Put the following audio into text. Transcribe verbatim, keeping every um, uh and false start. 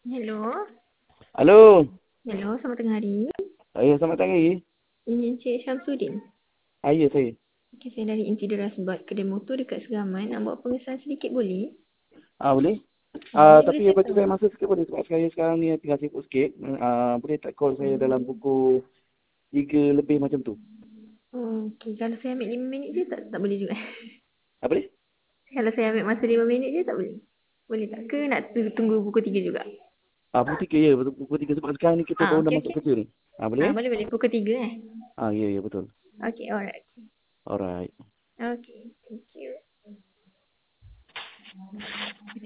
Hello. Halo. Hello, selamat tengah hari. Ya, selamat pagi. Ini Encik Syamsuddin. Ah, ya, saya. Okay, saya dari Insider Asbat, kedai motor dekat Segaman. Nak buat pengesahan sedikit boleh? Ah, boleh? Ha, Ah, boleh tapi beritahu bagi tahu. saya masa sikit boleh sebab saya sekarang ni tengah sibuk sikit. Ah, boleh tak call saya dalam pukul tiga lebih macam tu? Oh, okay. Kalau saya ambil lima minit je tak, tak boleh juga. Apa ni? Kalau saya ambil masa lima minit je tak boleh? Boleh tak? Ke nak tu- tunggu pukul tiga juga? Ah, pukul tiga ya, betul pukul tiga sebab sekarang ni kita Ah, baru nak okay, masuk okay. kerja ni. Ah, boleh? Ah, Eh? boleh, boleh. Pukul tiga eh? Ah, ya, ya, betul. Okay, alright. Alright. Okay, thank you.